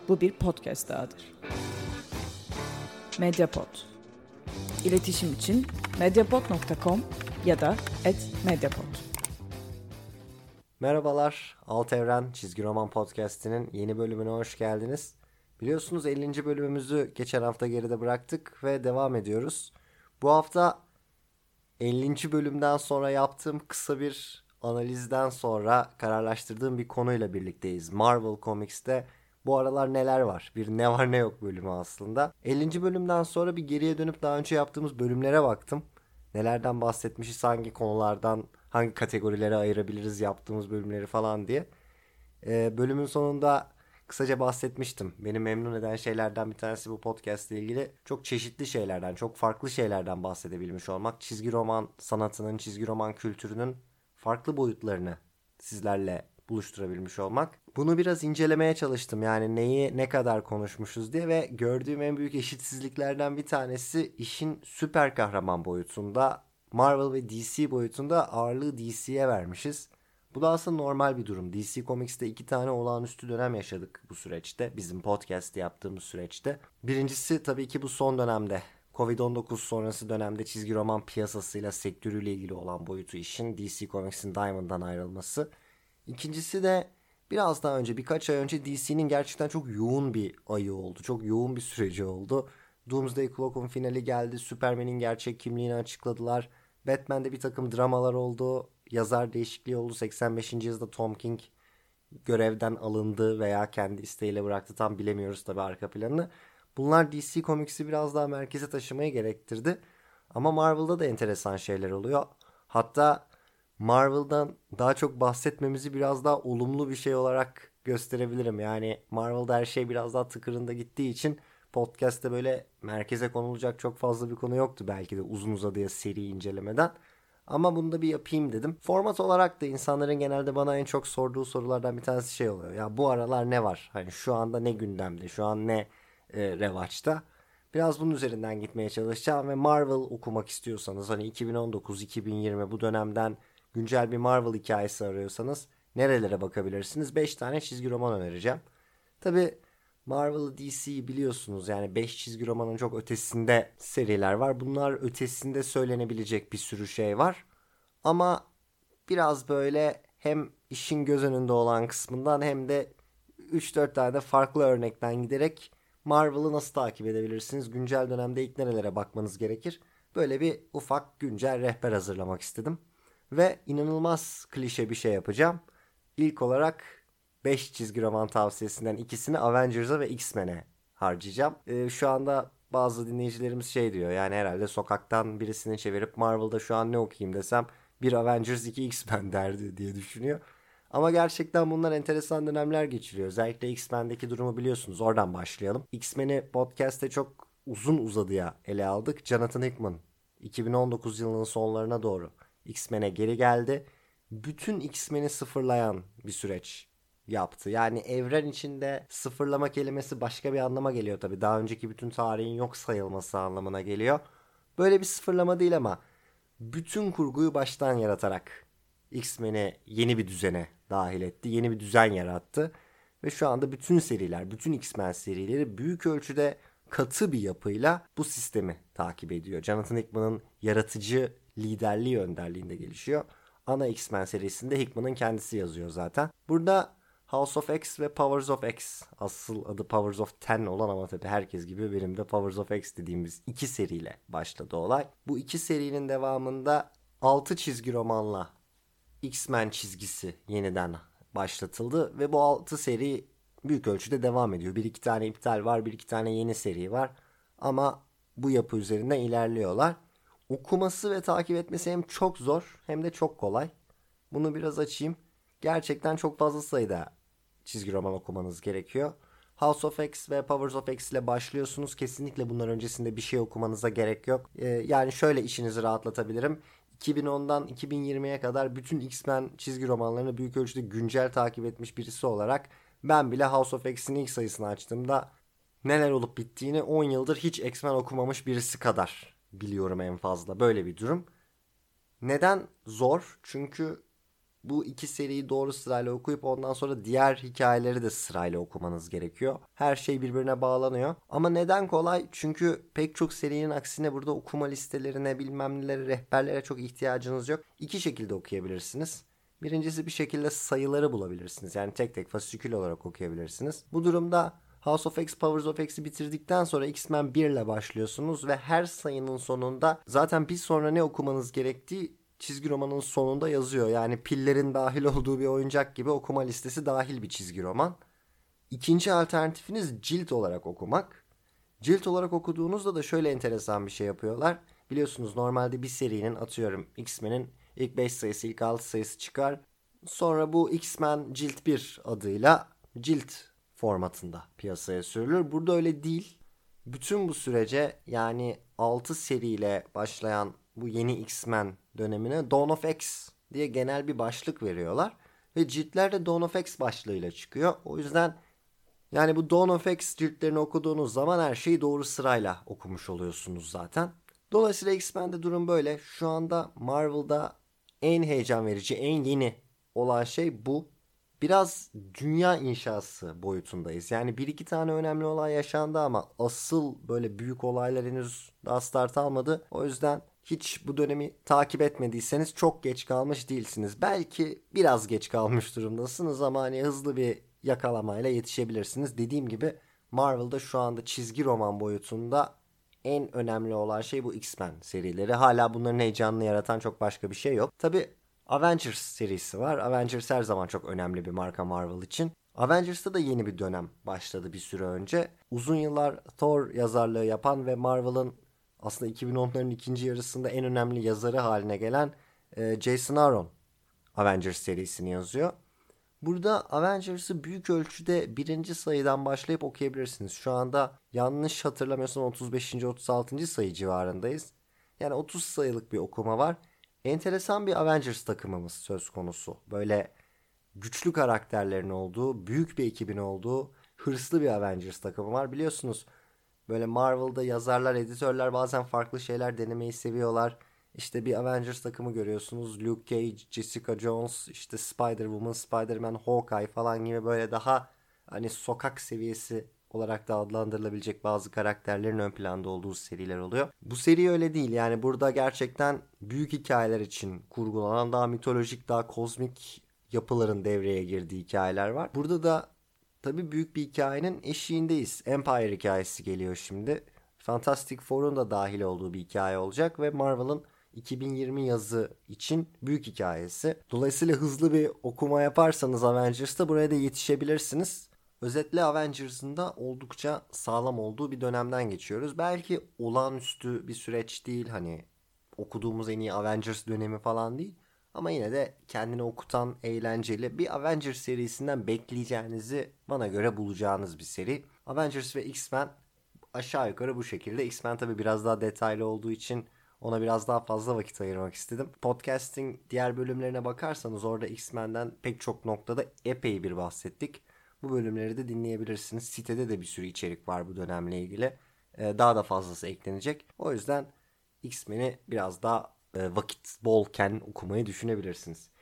Bu bir podcast dahadır. Mediapod. İletişim için mediapod.com ya da @mediapod. Merhabalar, Alt Evren Çizgi Roman Podcast'inin yeni bölümüne hoş geldiniz. Biliyorsunuz 50. bölümümüzü geçen hafta geride bıraktık ve devam ediyoruz. Bu hafta 50. bölümden sonra yaptığım kısa bir analizden sonra kararlaştırdığım bir konuyla birlikteyiz. Marvel Comics'te bu aralar neler var? Bir ne var ne yok bölümü aslında. 50. bölümden sonra bir geriye dönüp daha önce yaptığımız bölümlere baktım. Nelerden bahsetmişiz, hangi konulardan, hangi kategorilere ayırabiliriz yaptığımız bölümleri falan diye. Bölümün sonunda kısaca bahsetmiştim. Beni memnun eden şeylerden bir tanesi bu podcast ile ilgili çok çeşitli şeylerden, çok farklı şeylerden bahsedebilmiş olmak. Çizgi roman sanatının, çizgi roman kültürünün farklı boyutlarını sizlerle buluşturabilmiş olmak. Bunu biraz incelemeye çalıştım. Yani neyi ne kadar konuşmuşuz diye ve gördüğüm en büyük eşitsizliklerden bir tanesi işin süper kahraman boyutunda, Marvel ve DC boyutunda ağırlığı DC'ye vermişiz. Bu da aslında normal bir durum. DC Comics'te 2 tane olağanüstü dönem yaşadık bu süreçte. Bizim podcast'i yaptığımız süreçte. Birincisi tabii ki bu son dönemde. Covid-19 sonrası dönemde çizgi roman piyasasıyla, sektörüyle ilgili olan boyutu işin DC Comics'in Diamond'dan ayrılması. İkincisi de biraz daha önce, birkaç ay önce DC'nin gerçekten çok yoğun bir ayı oldu. Çok yoğun bir süreci oldu. Doomsday Clock'un finali geldi. Superman'in gerçek kimliğini açıkladılar. Batman'de bir takım dramalar oldu. Yazar değişikliği oldu. 85. yazıda Tom King görevden alındı veya kendi isteğiyle bıraktı. Tam bilemiyoruz tabii arka planını. Bunlar DC Comics'i biraz daha merkeze taşımayı gerektirdi. Ama Marvel'da da enteresan şeyler oluyor. Hatta Marvel'dan daha çok bahsetmemizi biraz daha olumlu bir şey olarak gösterebilirim. Yani Marvel'da her şey biraz daha tıkırında gittiği için podcast'te böyle merkeze konulacak çok fazla bir konu yoktu belki de uzun uzadıya seri incelemeden. Ama bunu da bir yapayım dedim. Format olarak da insanların genelde bana en çok sorduğu sorulardan bir tanesi şey oluyor. Ya bu aralar ne var? Hani şu anda ne gündemde? Şu an ne revaçta? Biraz bunun üzerinden gitmeye çalışacağım ve Marvel okumak istiyorsanız hani 2019-2020 bu dönemden güncel bir Marvel hikayesi arıyorsanız nerelere bakabilirsiniz? 5 tane çizgi roman önereceğim. Tabii Marvel, DC'yi biliyorsunuz, yani 5 çizgi romanın çok ötesinde seriler var. Bunlar ötesinde söylenebilecek bir sürü şey var. Ama biraz böyle hem işin göz önünde olan kısmından hem de 3-4 tane de farklı örnekten giderek Marvel'ı nasıl takip edebilirsiniz? Güncel dönemde ilk nerelere bakmanız gerekir? Böyle bir ufak güncel rehber hazırlamak istedim. Ve inanılmaz klişe bir şey yapacağım. İlk olarak 5 çizgi roman tavsiyesinden ikisini Avengers'a ve X-Men'e harcayacağım. Şu anda bazı dinleyicilerimiz şey diyor, yani herhalde sokaktan birisini çevirip Marvel'da şu an ne okuyayım desem bir Avengers 2 X-Men derdi diye düşünüyor. Ama gerçekten bunlar enteresan dönemler geçiriyor. Özellikle X-Men'deki durumu biliyorsunuz. Oradan başlayalım. X-Men'i podcast'te çok uzun uzadıya ele aldık. Jonathan Hickman 2019 yılının sonlarına doğru X-Men'e geri geldi. Bütün X-Men'i sıfırlayan bir süreç yaptı. Yani evren içinde sıfırlama kelimesi başka bir anlama geliyor tabii. Daha önceki bütün tarihin yok sayılması anlamına geliyor. Böyle bir sıfırlama değil ama bütün kurguyu baştan yaratarak X-Men'i yeni bir düzene dahil etti. Yeni bir düzen yarattı. Ve şu anda bütün seriler, bütün X-Men serileri büyük ölçüde katı bir yapıyla bu sistemi takip ediyor. Jonathan Hickman'ın yaratıcı liderliği önderliğinde gelişiyor. Ana X-Men serisinde Hickman'ın kendisi yazıyor zaten. Burada House of X ve Powers of X, asıl adı Powers of Ten olan ama tabii herkes gibi benim de Powers of X dediğimiz iki seriyle başladı olay. Bu iki serinin devamında 6 çizgi romanla X-Men çizgisi yeniden başlatıldı ve bu 6 seri büyük ölçüde devam ediyor. Bir iki tane iptal var, bir iki tane yeni seri var ama bu yapı üzerinden ilerliyorlar. Okuması ve takip etmesi hem çok zor hem de çok kolay. Bunu biraz açayım. Gerçekten çok fazla sayıda çizgi roman okumanız gerekiyor. House of X ve Powers of X ile başlıyorsunuz. Kesinlikle bunlar öncesinde bir şey okumanıza gerek yok. Yani şöyle işinizi rahatlatabilirim. 2010'dan 2020'ye kadar bütün X-Men çizgi romanlarını büyük ölçüde güncel takip etmiş birisi olarak ben bile House of X'in ilk sayısını açtığımda neler olup bittiğini 10 yıldır hiç X-Men okumamış birisi kadar biliyorum en fazla. Böyle bir durum. Neden zor? Çünkü Bu iki seriyi doğru sırayla okuyup ondan sonra diğer hikayeleri de sırayla okumanız gerekiyor. Her şey birbirine bağlanıyor. Ama neden kolay? Çünkü pek çok serinin aksine burada okuma listelerine, bilmem nelere, rehberlere çok ihtiyacınız yok. İki şekilde okuyabilirsiniz. Birincisi bir şekilde sayıları bulabilirsiniz. Yani tek tek fasikül olarak okuyabilirsiniz. Bu durumda House of X, Powers of X'i bitirdikten sonra X-Men 1 ile başlıyorsunuz ve her sayının sonunda zaten bir sonra ne okumanız gerektiği çizgi romanın sonunda yazıyor. Yani pillerin dahil olduğu bir oyuncak gibi okuma listesi dahil bir çizgi roman. İkinci alternatifiniz cilt olarak okumak. Cilt olarak okuduğunuzda da şöyle enteresan bir şey yapıyorlar. Biliyorsunuz normalde bir serinin, atıyorum X-Men'in ilk 5 sayısı, ilk 6 sayısı çıkar. Sonra bu X-Men Cilt 1 adıyla cilt formatında piyasaya sürülür. Burada öyle değil. Bütün bu sürece, yani 6 seriyle başlayan bu yeni X-Men dönemine Dawn of X diye genel bir başlık veriyorlar. Ve ciltler de Dawn of X başlığıyla çıkıyor. O yüzden yani bu Dawn of X ciltlerini okuduğunuz zaman her şeyi doğru sırayla okumuş oluyorsunuz zaten. Dolayısıyla X-Men'de durum böyle. Şu anda Marvel'da en heyecan verici, en yeni olan şey bu. Biraz dünya inşası boyutundayız. Yani bir iki tane önemli olay yaşandı ama asıl böyle büyük olaylar henüz daha start almadı. O yüzden hiç bu dönemi takip etmediyseniz çok geç kalmış değilsiniz. Belki biraz geç kalmış durumdasınız ama hani hızlı bir yakalamayla yetişebilirsiniz. Dediğim gibi Marvel'da şu anda çizgi roman boyutunda en önemli olan şey bu X-Men serileri. Hala bunların heyecanını yaratan çok başka bir şey yok. Tabi Avengers serisi var. Avengers her zaman çok önemli bir marka Marvel için. Avengers'ta da yeni bir dönem başladı bir süre önce. Uzun yıllar Thor yazarlığı yapan ve Marvel'ın aslında 2010'ların ikinci yarısında en önemli yazarı haline gelen Jason Aaron Avengers serisini yazıyor. Burada Avengers'ı büyük ölçüde birinci sayıdan başlayıp okuyabilirsiniz. Şu anda yanlış hatırlamıyorsam 35. 36. sayı civarındayız. Yani 30 sayılık bir okuma var. Enteresan bir Avengers takımımız söz konusu. Böyle güçlü karakterlerin olduğu, büyük bir ekibin olduğu hırslı bir Avengers takımı var. Biliyorsunuz böyle Marvel'da yazarlar, editörler bazen farklı şeyler denemeyi seviyorlar. İşte bir Avengers takımı görüyorsunuz. Luke Cage, Jessica Jones, işte Spider-Woman, Spider-Man, Hawkeye falan gibi böyle daha hani sokak seviyesi olarak da adlandırılabilecek bazı karakterlerin ön planda olduğu seriler oluyor. Bu seri öyle değil. Yani burada gerçekten büyük hikayeler için kurgulanan daha mitolojik, daha kozmik yapıların devreye girdiği hikayeler var. Burada da tabii büyük bir hikayenin eşiğindeyiz. Empire hikayesi geliyor şimdi. Fantastic Four'un da dahil olduğu bir hikaye olacak ve Marvel'ın 2020 yazı için büyük hikayesi. Dolayısıyla hızlı bir okuma yaparsanız Avengers'ta buraya da yetişebilirsiniz. Özetle Avengers'ın da oldukça sağlam olduğu bir dönemden geçiyoruz. Belki olağanüstü bir süreç değil, hani okuduğumuz en iyi Avengers dönemi falan değil. Ama yine de kendini okutan, eğlenceli bir Avengers serisinden bekleyeceğinizi bana göre bulacağınız bir seri. Avengers ve X-Men aşağı yukarı bu şekilde. X-Men tabii biraz daha detaylı olduğu için ona biraz daha fazla vakit ayırmak istedim. Podcast'in diğer bölümlerine bakarsanız orada X-Men'den pek çok noktada epey bir bahsettik. Bu bölümleri de dinleyebilirsiniz. Sitede de bir sürü içerik var bu dönemle ilgili. Daha da fazlası eklenecek. O yüzden X-Men'i biraz daha vakit bolken okumayı düşünebilirsiniz.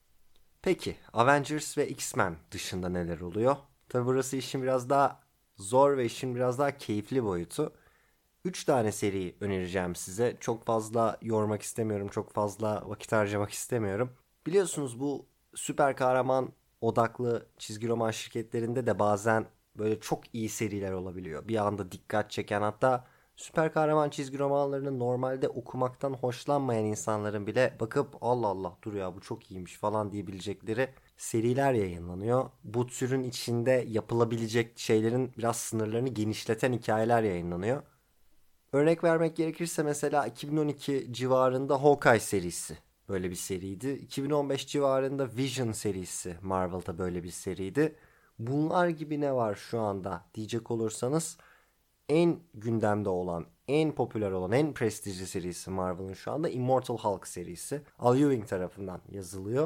Peki Avengers ve X-Men dışında neler oluyor? Tabi burası işin biraz daha zor ve işin biraz daha keyifli boyutu. 3 tane seri önereceğim size. Çok fazla yormak istemiyorum. Çok fazla vakit harcamak istemiyorum. Biliyorsunuz bu süper kahraman odaklı çizgi roman şirketlerinde de bazen böyle çok iyi seriler olabiliyor. Bir anda dikkat çeken, hatta süper kahraman çizgi romanlarını normalde okumaktan hoşlanmayan insanların bile bakıp Allah Allah dur ya bu çok iyiymiş falan diyebilecekleri seriler yayınlanıyor. Bu türün içinde yapılabilecek şeylerin biraz sınırlarını genişleten hikayeler yayınlanıyor. Örnek vermek gerekirse mesela 2012 civarında Hawkeye serisi böyle bir seriydi. 2015 civarında Vision serisi Marvel'da böyle bir seriydi. Bunlar gibi ne var şu anda diyecek olursanız en gündemde olan, en popüler olan, en prestijli serisi Marvel'ın şu anda Immortal Hulk serisi. Al Ewing tarafından yazılıyor.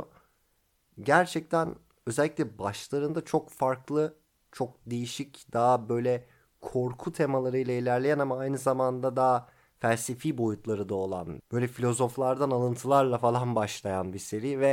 Gerçekten özellikle başlarında çok farklı, çok değişik, daha böyle korku temalarıyla ilerleyen ama aynı zamanda daha felsefi boyutları da olan, böyle filozoflardan alıntılarla falan başlayan bir seri ve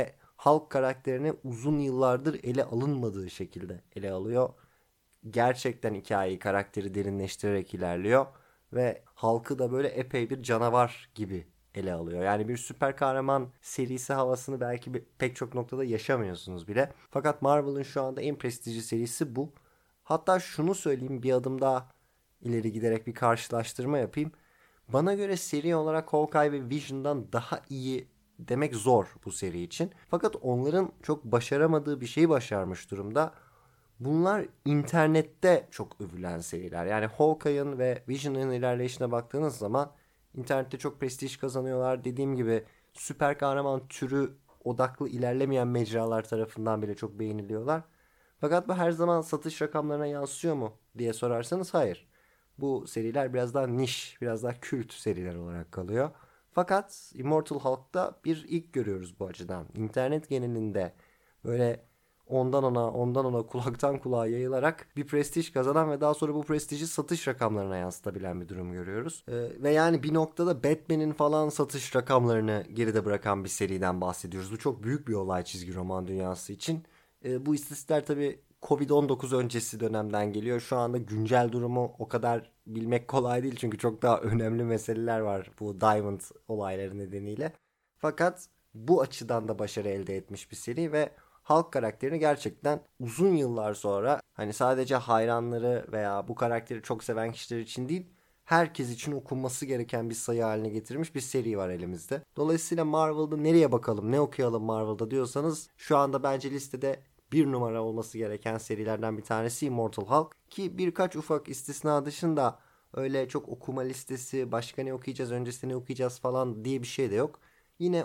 Hulk karakterini uzun yıllardır ele alınmadığı şekilde ele alıyor. Gerçekten hikayeyi, karakteri derinleştirerek ilerliyor ve Hulk'ı da böyle epey bir canavar gibi ele alıyor. Yani bir süper kahraman serisi havasını belki pek çok noktada yaşamıyorsunuz bile. Fakat Marvel'ın şu anda en prestijli serisi bu. Hatta şunu söyleyeyim, bir adım daha ileri giderek bir karşılaştırma yapayım. Bana göre seri olarak Hawkeye ve Vision'dan daha iyi demek zor bu seri için. Fakat onların çok başaramadığı bir şeyi başarmış durumda. Bunlar internette çok övülen seriler. Yani Hawkeye'ın ve Vision'ın ilerleyişine baktığınız zaman internette çok prestij kazanıyorlar. Dediğim gibi süper kahraman türü odaklı ilerlemeyen mecralar tarafından bile çok beğeniliyorlar. Fakat bu her zaman satış rakamlarına yansıyor mu diye sorarsanız hayır. Bu seriler biraz daha niş, biraz daha kült seriler olarak kalıyor. Fakat Immortal Hulk'ta bir ilk görüyoruz bu açıdan. İnternet genelinde böyle ondan ona, ondan ona, kulaktan kulağa yayılarak bir prestij kazanan ve daha sonra bu prestiji satış rakamlarına yansıtabilen bir durum görüyoruz. Ve yani bir noktada Batman'in falan satış rakamlarını geride bırakan bir seriden bahsediyoruz. Bu çok büyük bir olay çizgi roman dünyası için. Bu istatistikler tabii Covid-19 öncesi dönemden geliyor. Şu anda güncel durumu o kadar bilmek kolay değil. Çünkü çok daha önemli meseleler var bu Diamond olayları nedeniyle. Fakat bu açıdan da başarı elde etmiş bir seri ve Hulk karakterini gerçekten uzun yıllar sonra hani sadece hayranları veya bu karakteri çok seven kişiler için değil, herkes için okunması gereken bir sayı haline getirmiş bir seri var elimizde. Dolayısıyla Marvel'da nereye bakalım, ne okuyalım Marvel'da diyorsanız şu anda bence listede bir numara olması gereken serilerden bir tanesi Immortal Hulk. Ki birkaç ufak istisna dışında öyle çok okuma listesi, başka ne okuyacağız, öncesinde ne okuyacağız falan diye bir şey de yok. Yine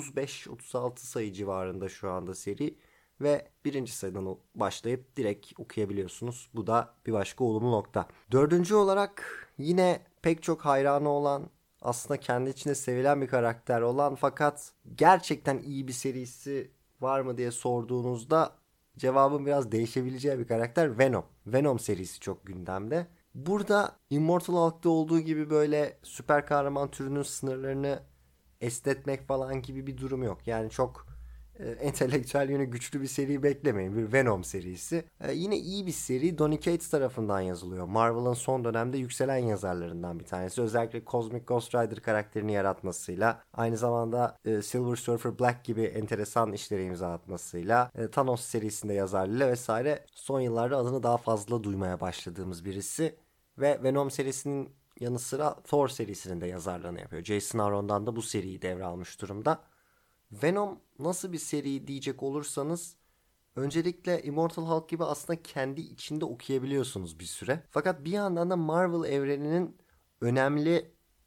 35-36 sayı civarında şu anda seri ve birinci sayıdan başlayıp direkt okuyabiliyorsunuz. Bu da bir başka olumlu nokta. Dördüncü olarak yine pek çok hayranı olan, aslında kendi içinde sevilen bir karakter olan fakat gerçekten iyi bir serisi var mı diye sorduğunuzda cevabın biraz değişebileceği bir karakter Venom. Venom serisi çok gündemde. Burada Immortal Hulk'ta olduğu gibi böyle süper kahraman türünün sınırlarını esnetmek falan gibi bir durum yok. Yani çok entelektüel yönü güçlü bir seri beklemeyin. Bir Venom serisi. Yine iyi bir seri. Donny Cates tarafından yazılıyor. Marvel'ın son dönemde yükselen yazarlarından bir tanesi. Özellikle Cosmic Ghost Rider karakterini yaratmasıyla, aynı zamanda Silver Surfer Black gibi enteresan işlere imza atmasıyla, Thanos serisinde yazarlığıyla vesaire son yıllarda adını daha fazla duymaya başladığımız birisi. Ve Venom serisinin yanı sıra Thor serisinin de yazarlığını yapıyor. Jason Aaron'dan da bu seriyi devralmış durumda. Venom nasıl bir seri diyecek olursanız, öncelikle Immortal Hulk gibi aslında kendi içinde okuyabiliyorsunuz bir süre. Fakat bir yandan da Marvel evreninin önemli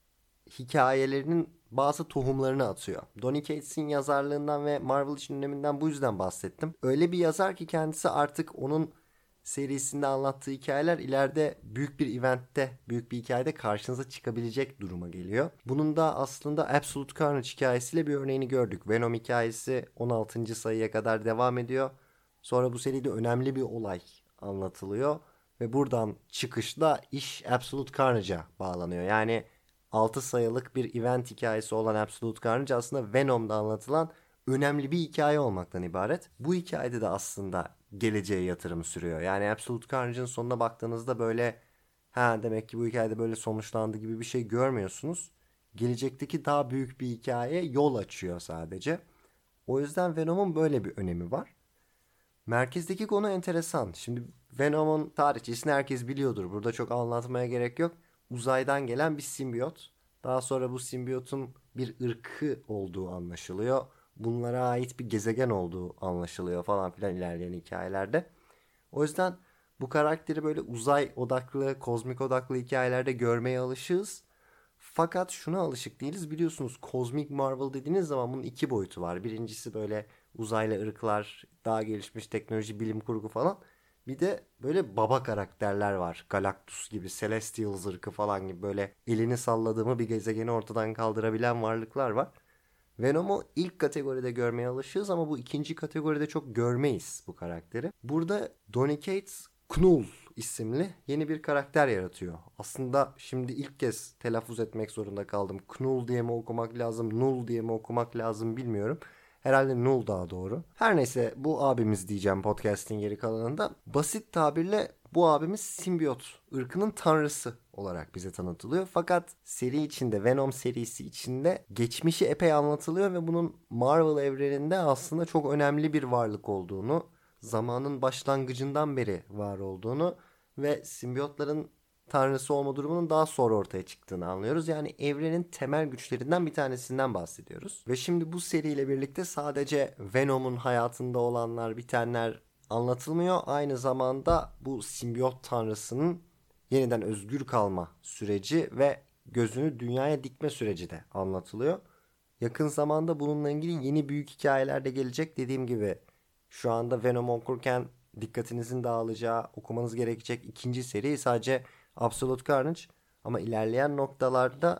hikayelerinin bazı tohumlarını atıyor. Donny Cates'in yazarlığından ve Marvel için öneminden bu yüzden bahsettim. Öyle bir yazar ki kendisi artık onun serisinde anlattığı hikayeler ileride büyük bir eventte, büyük bir hikayede karşınıza çıkabilecek duruma geliyor. Bunun da aslında Absolute Carnage hikayesiyle bir örneğini gördük. Venom hikayesi 16. sayıya kadar devam ediyor. Sonra bu seride önemli bir olay anlatılıyor ve buradan çıkışla iş Absolute Carnage'a bağlanıyor. Yani 6 sayılık bir event hikayesi olan Absolute Carnage aslında Venom'da anlatılan önemli bir hikaye olmaktan ibaret. Bu hikayede de aslında geleceğe yatırım sürüyor. Yani Absolute Carnage'ın sonuna baktığınızda böyle ha demek ki bu hikayede böyle sonuçlandı gibi bir şey görmüyorsunuz. Gelecekteki daha büyük bir hikaye yol açıyor sadece. O yüzden Venom'un böyle bir önemi var. Merkezdeki konu enteresan. Şimdi Venom'un tarihçesini herkes biliyordur. Burada çok anlatmaya gerek yok. Uzaydan gelen bir simbiyot. Daha sonra bu simbiyotun bir ırkı olduğu anlaşılıyor. Bunlara ait bir gezegen olduğu anlaşılıyor falan filan ilerleyen hikayelerde. O yüzden bu karakteri böyle uzay odaklı, kozmik odaklı hikayelerde görmeye alışığız. Fakat şuna alışık değiliz. Biliyorsunuz Cosmic Marvel dediğiniz zaman bunun iki boyutu var. Birincisi böyle uzaylı ırklar, daha gelişmiş teknoloji, bilim kurgu falan. Bir de böyle baba karakterler var. Galactus gibi, Celestials ırkı falan gibi böyle elini salladığımı bir gezegeni ortadan kaldırabilen varlıklar var. Venom'u ilk kategoride görmeye alışığız ama bu ikinci kategoride çok görmeyiz bu karakteri. Burada Donny Cates Knull isimli yeni bir karakter yaratıyor. Aslında şimdi ilk kez telaffuz etmek zorunda kaldım. Knull diye mi okumak lazım, Null diye mi okumak lazım bilmiyorum. Herhalde Null daha doğru. Her neyse bu abimiz diyeceğim podcast'in geri kalanında. Basit tabirle bu abimiz simbiyot ırkının tanrısı olarak bize tanıtılıyor. Fakat seri içinde, Venom serisi içinde geçmişi epey anlatılıyor ve bunun Marvel evreninde aslında çok önemli bir varlık olduğunu, zamanın başlangıcından beri var olduğunu ve simbiyotların tanrısı olma durumunun daha sonra ortaya çıktığını anlıyoruz. Yani evrenin temel güçlerinden bir tanesinden bahsediyoruz. Ve şimdi bu seriyle birlikte sadece Venom'un hayatında olanlar, bitenler anlatılmıyor. Aynı zamanda bu simbiyot tanrısının yeniden özgür kalma süreci ve gözünü dünyaya dikme süreci de anlatılıyor. Yakın zamanda bununla ilgili yeni büyük hikayeler de gelecek. Dediğim gibi şu anda Venom okurken dikkatinizin dağılacağı, okumanız gerekecek ikinci seri sadece Absolute Carnage. Ama ilerleyen noktalarda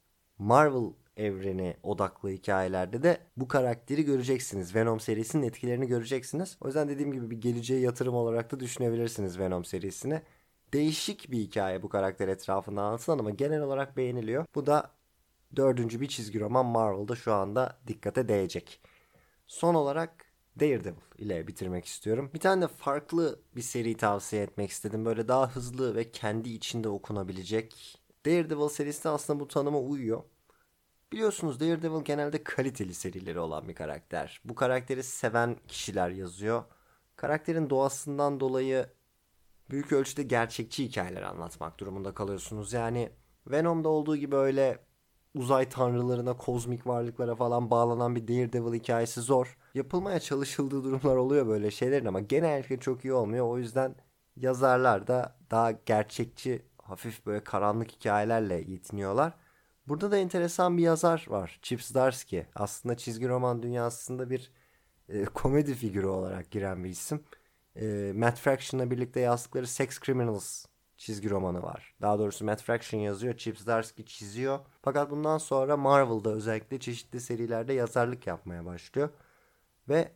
Marvel evreni odaklı hikayelerde de bu karakteri göreceksiniz. Venom serisinin etkilerini göreceksiniz. O yüzden dediğim gibi bir geleceğe yatırım olarak da düşünebilirsiniz Venom serisini. Değişik bir hikaye bu karakter etrafında anlatılan ama genel olarak beğeniliyor. Bu da 4. bir çizgi roman Marvel'da şu anda dikkate değecek. Son olarak Daredevil ile bitirmek istiyorum. Bir tane de farklı bir seri tavsiye etmek istedim. Böyle daha hızlı ve kendi içinde okunabilecek. Daredevil serisi de aslında bu tanıma uyuyor. Biliyorsunuz Daredevil genelde kaliteli serileri olan bir karakter. Bu karakteri seven kişiler yazıyor. Karakterin doğasından dolayı büyük ölçüde gerçekçi hikayeler anlatmak durumunda kalıyorsunuz. Yani Venom'da olduğu gibi öyle uzay tanrılarına, kozmik varlıklara falan bağlanan bir Daredevil hikayesi zor. Yapılmaya çalışıldığı durumlar oluyor böyle şeylerin ama genellikle çok iyi olmuyor. O yüzden yazarlar da daha gerçekçi, hafif böyle karanlık hikayelerle yetiniyorlar. Burada da enteresan bir yazar var. Chip Zdarsky. Aslında çizgi roman dünyasında bir komedi figürü olarak giren bir isim. Matt Fraction'la birlikte yazdıkları Sex Criminals çizgi romanı var. Daha doğrusu Matt Fraction yazıyor, Chip Zdarsky çiziyor. Fakat bundan sonra Marvel'da özellikle çeşitli serilerde yazarlık yapmaya başlıyor. Ve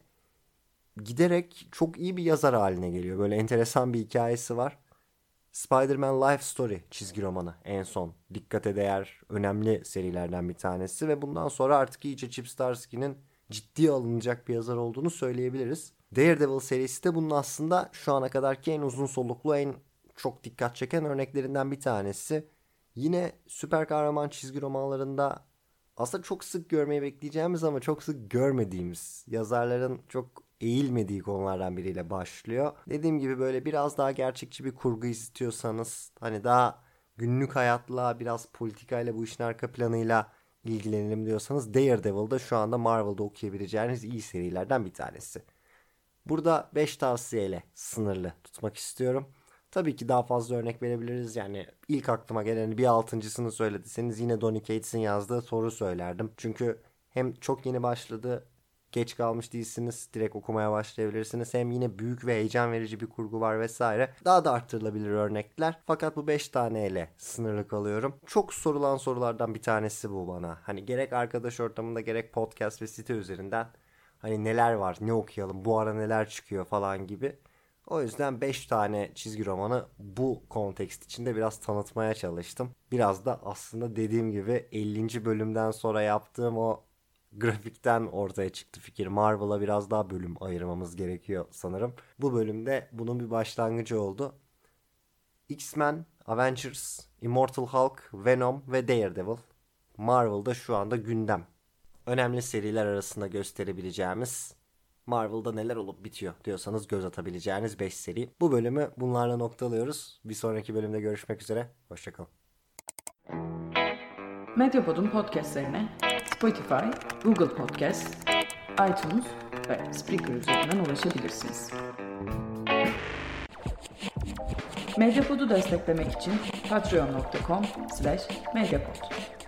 giderek çok iyi bir yazar haline geliyor. Böyle enteresan bir hikayesi var. Spider-Man Life Story çizgi romanı en son dikkate değer önemli serilerden bir tanesi. Ve bundan sonra artık iyice Chip Zdarsky'nin ciddiye alınacak bir yazar olduğunu söyleyebiliriz. Daredevil serisi de bunun aslında şu ana kadarki en uzun soluklu, en çok dikkat çeken örneklerinden bir tanesi. Yine süper kahraman çizgi romanlarında aslında çok sık görmeyi bekleyeceğimiz ama çok sık görmediğimiz, yazarların çok eğilmediği konulardan biriyle başlıyor. Dediğim gibi böyle biraz daha gerçekçi bir kurgu istiyorsanız, hani daha günlük hayatla, biraz politikayla, bu işin arka planıyla ilgilenelim diyorsanız Daredevil da şu anda Marvel'da okuyabileceğiniz iyi serilerden bir tanesi. Burada 5 tavsiyeyle sınırlı tutmak istiyorum. Tabii ki daha fazla örnek verebiliriz. Yani ilk aklıma geleni bir 6.'sını söylediyseniz yine Donny Cates'in yazdığı Thor'u söylerdim. Çünkü hem çok yeni başladı, geç kalmış değilsiniz, direkt okumaya başlayabilirsiniz. Hem yine büyük ve heyecan verici bir kurgu var vesaire. Daha da arttırılabilir örnekler. Fakat bu 5 taneyle sınırlı kalıyorum. Çok sorulan sorulardan bir tanesi bu bana. Hani gerek arkadaş ortamında gerek podcast ve site üzerinden hani neler var, ne okuyalım, bu ara neler çıkıyor falan gibi. O yüzden 5 tane çizgi romanı bu kontekst içinde biraz tanıtmaya çalıştım. Biraz da aslında dediğim gibi 50. bölümden sonra yaptığım o grafikten ortaya çıktı fikir. Marvel'a biraz daha bölüm ayırmamız gerekiyor sanırım. Bu bölümde bunun bir başlangıcı oldu. X-Men, Avengers, Immortal Hulk, Venom ve Daredevil. Marvel'da şu anda gündem. Önemli seriler arasında gösterebileceğimiz, Marvel'da neler olup bitiyor diyorsanız göz atabileceğiniz 5 seri. Bu bölümü bunlarla noktalıyoruz. Bir sonraki bölümde görüşmek üzere. Hoşçakalın. Medyapod'un podcastlerine Spotify, Google Podcast, iTunes ve Spreaker üzerinden ulaşabilirsiniz. Medyapod'u desteklemek için patreon.com/medyapod.